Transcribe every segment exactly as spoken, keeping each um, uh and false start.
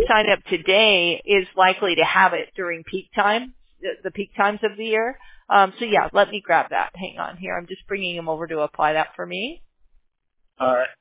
sign up today is likely to have it during peak time, the, the peak times of the year. Um, so yeah, let me grab that. Hang on here. I'm just bringing him over to apply that for me. All right.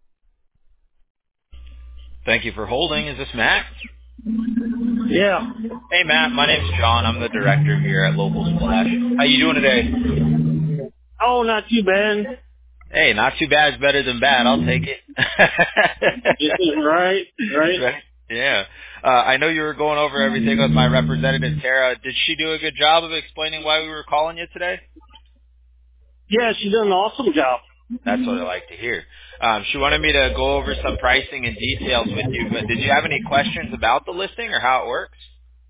Thank you for holding. Is this Matt? Yeah. Hey, Matt. My name's John. I'm the director here at Local Splash. How you doing today? Oh, not too bad. Hey, not too bad. It's better than bad. I'll take it. right, right. Right. Yeah. Uh, I know you were going over everything with my representative, Tara. Did she do a good job of explaining why we were calling you today? Yeah, she did an awesome job. That's what I like to hear. Um, she wanted me to go over some pricing and details with you, but did you have any questions about the listing or how it works?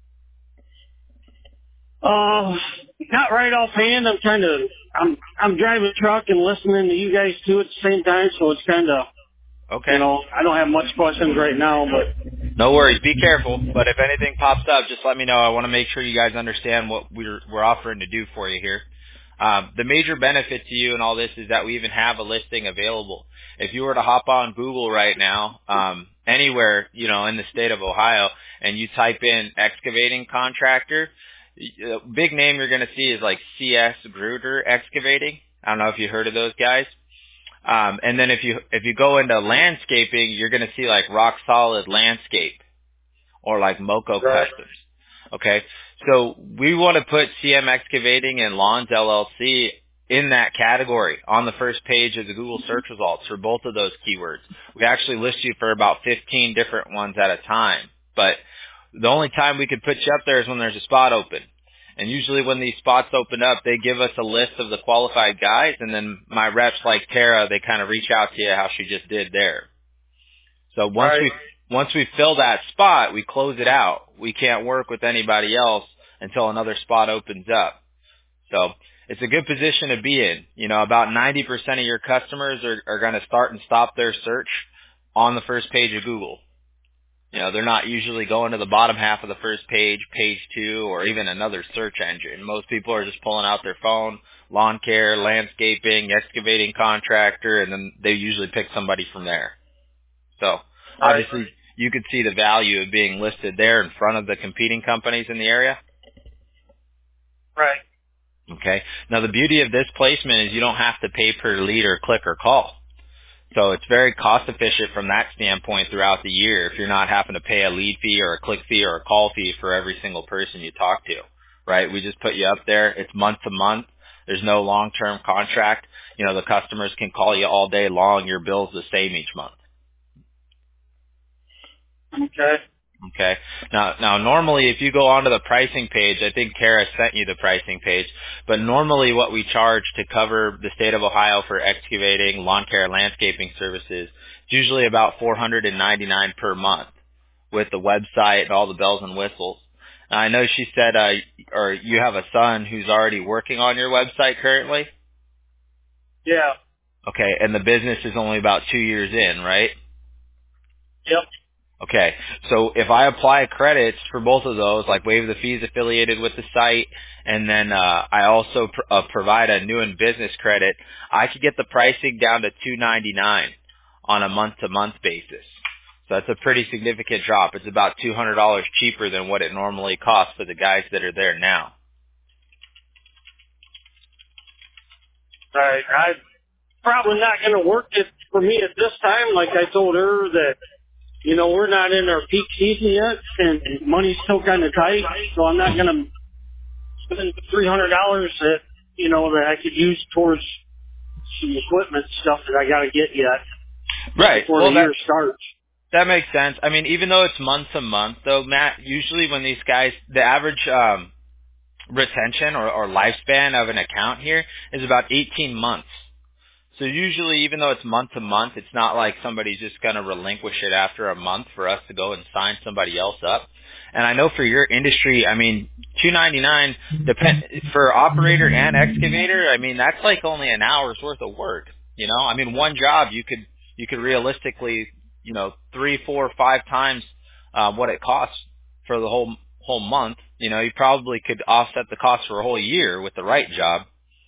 Uh, not right offhand. I'm trying to, I'm, I'm driving a truck and listening to you guys too at the same time, so it's kind of, Okay. you know, I don't have much questions right now, but. No worries. Be careful. But if anything pops up, just let me know. I want to make sure you guys understand what we're, we're offering to do for you here. Um, the major benefit to you in all this is that we even have a listing available. If you were to hop on Google right now, um, anywhere, you know, in the state of Ohio, and you type in excavating contractor, a big name you're going to see is like C S Gruder Excavating. I don't know if you heard of those guys. Um, and then if you if you go into landscaping, you're going to see like Rock Solid Landscape or like Moco Right. Customs. Okay, so we want to put C M Excavating and Lawns L L C in that category on the first page of the Google search results for both of those keywords. We actually list you for about fifteen different ones at a time, but the only time we could put you up there is when there's a spot open. And usually when these spots open up, they give us a list of the qualified guys, and then my reps like Tara, they kind of reach out to you how she just did there. So once Right. we once we fill that spot, we close it out. We can't work with anybody else until another spot opens up. So it's a good position to be in. You know, about ninety percent of your customers are, are going to start and stop their search on the first page of Google. You know, they're not usually going to the bottom half of the first page, page two, or even another search engine. Most people are just pulling out their phone, lawn care, landscaping, excavating contractor, and then they usually pick somebody from there. So obviously Right. you could see the value of being listed there in front of the competing companies in the area. Right. Okay. Now the beauty of this placement is you don't have to pay per lead or click or call. So it's very cost efficient from that standpoint throughout the year if you're not having to pay a lead fee or a click fee or a call fee for every single person you talk to, right? We just put you up there. It's month to month. There's no long-term contract. You know, the customers can call you all day long. Your bill's the same each month. Okay. Okay. Now, now normally if you go onto the pricing page, I think Kara sent you the pricing page, but normally what we charge to cover the state of Ohio for excavating, lawn care, landscaping services, is usually about four hundred ninety-nine dollars per month with the website and all the bells and whistles. Now, I know she said, uh, or you have a son who's already working on your website currently. Yeah. Okay. And the business is only about two years in, right? Yep. Okay, so if I apply credits for both of those, like waive the fees affiliated with the site, and then uh, I also pr- uh, provide a new and business credit, I could get the pricing down to two ninety-nine on a month-to-month basis. So that's a pretty significant drop. It's about two hundred dollars cheaper than what it normally costs for the guys that are there now. Right. I probably not going to work it for me at this time. Like I told her that, you know, we're not in our peak season yet, and money's still kind of tight, so I'm not going to spend three hundred dollars that, you know, that I could use towards some equipment stuff that I got to get yet Right. before Well, the that year starts. that makes sense. I mean, even though it's month to month, though, Matt, usually when these guys, the average um, retention or, or lifespan of an account here is about eighteen months. So usually, even though it's month to month, it's not like somebody's just going to relinquish it after a month for us to go and sign somebody else up. And I know for your industry, I mean, two ninety-nine depend for operator and excavator. I mean, that's like only an hour's worth of work. You know, I mean, one job you could you could realistically, you know, three, four, five times uh, what it costs for the whole whole month. You know, you probably could offset the cost for a whole year with the right job.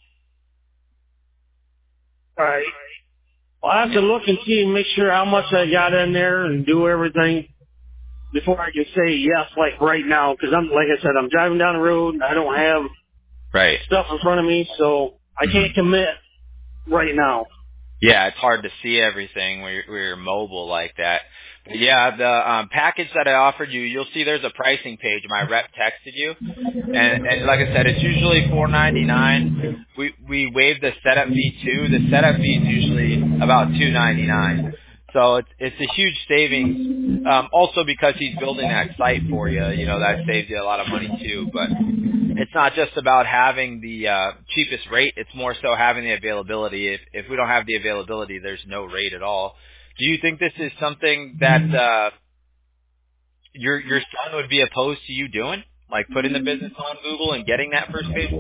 All right. Well, I have to look and see and make sure how much I got in there and do everything. before I can say yes, like right now, because I'm, like I said, I'm driving down the road and I don't have Right. stuff in front of me, so I can't commit right now. Yeah, it's hard to see everything when you're, when you're mobile like that. But yeah, the um, package that I offered you, you'll see there's a pricing page. My rep texted you, and, and like I said, it's usually four ninety-nine. We we waive the setup fee too. The setup fee is usually about two ninety-nine. So it's it's a huge savings. Um, also because he's building that site for you, you know that saves you a lot of money too. But it's not just about having the uh, cheapest rate. It's more so having the availability. If if we don't have the availability, there's no rate at all. Do you think this is something that uh, your your son would be opposed to you doing, like putting the business on Google and getting that first page?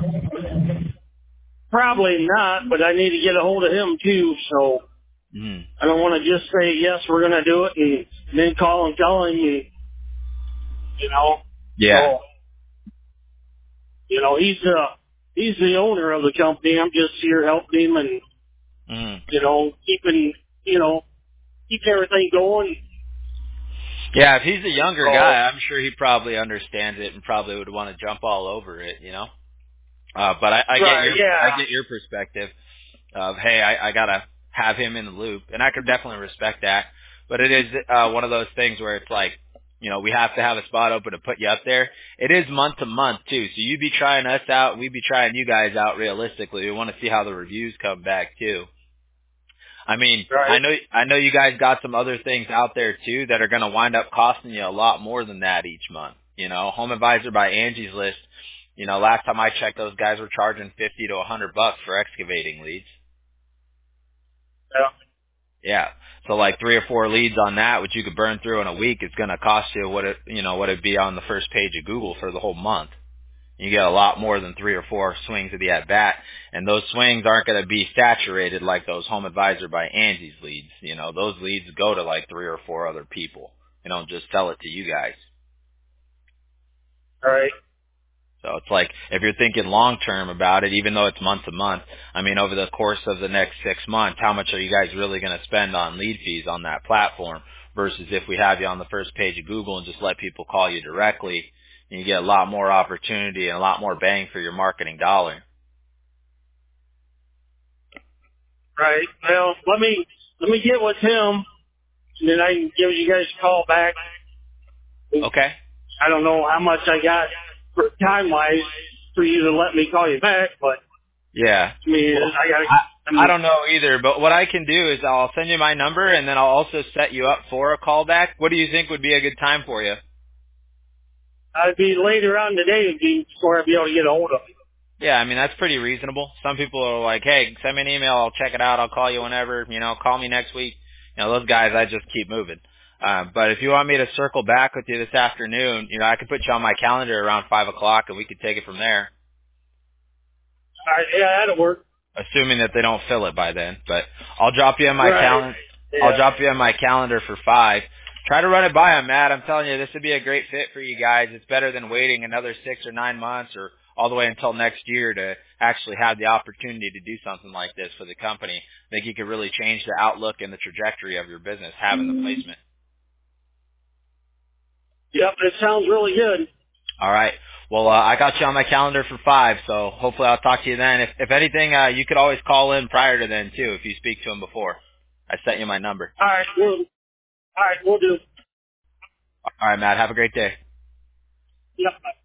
Probably not, but I need to get a hold of him too, so Mm. I don't want to just say, yes, we're going to do it, and then call and tell him, you, you know. Yeah. So, you know, he's uh, he's the owner of the company. I'm just here helping him and, Mm. you know, keeping, you know, keeping everything going. Yeah, if he's a younger So, guy, I'm sure he probably understands it and probably would want to jump all over it, you know. Uh, but I, I get right, your yeah. I get your perspective of hey, I, I gotta have him in the loop, and I could definitely respect that. But it is uh, one of those things where it's like, you know, we have to have a spot open to put you up there. It is month to month too, so you'd be trying us out, we'd be trying you guys out. Realistically, we want to see how the reviews come back too. I mean, Right. I know I know you guys got some other things out there too that are going to wind up costing you a lot more than that each month. You know, Home Advisor by Angie's List. You know, last time I checked, those guys were charging fifty to a hundred bucks for excavating leads. Yeah. Yeah. So like three or four leads on that, which you could burn through in a week, is going to cost you what it, you know, what it'd be on the first page of Google for the whole month. You get a lot more than three or four swings of the at bat, and those swings aren't going to be saturated like those Home Advisor by Angie's leads. You know, those leads go to like three or four other people. They don't just sell it to you guys. Right. So it's like, if you're thinking long term about it, even though it's month to month, I mean, over the course of the next six months, how much are you guys really going to spend on lead fees on that platform versus if we have you on the first page of Google and just let people call you directly, and you get a lot more opportunity and a lot more bang for your marketing dollar. Right. Well, let me, let me get with him, and then I can give you guys a call back. Okay. I don't know how much I got for time-wise for you to let me call you back, but Yeah. I mean, Well, I got. I, I, mean, I don't know either, but what I can do is I'll send you my number, and then I'll also set you up for a callback. What do you think would be a good time for you? I'd be later on today before I'd be able to get a hold of you. Yeah, I mean, that's pretty reasonable. Some people are like, hey, send me an email, I'll check it out, I'll call you whenever, you know, call me next week. You know, those guys, I just keep moving. Uh, but if you want me to circle back with you this afternoon, you know, I could put you on my calendar around five o'clock, and we could take it from there. All right, yeah, that'll work. Assuming that they don't fill it by then. But I'll drop you on my Right. calendar. Yeah. I'll drop you on my calendar for five. Try to run it by him, Matt. I'm telling you, this would be a great fit for you guys. It's better than waiting another six or nine months or all the way until next year to actually have the opportunity to do something like this for the company. I think you could really change the outlook and the trajectory of your business having the placement. Yep, it sounds really good. All right. Well, uh, I got you on my calendar for five, so hopefully I'll talk to you then. If, if anything, uh, you could always call in prior to then, too, if you speak to him before. I sent you my number. All right, we'll, all right, we'll do. All right, Matt. Have a great day. Yep.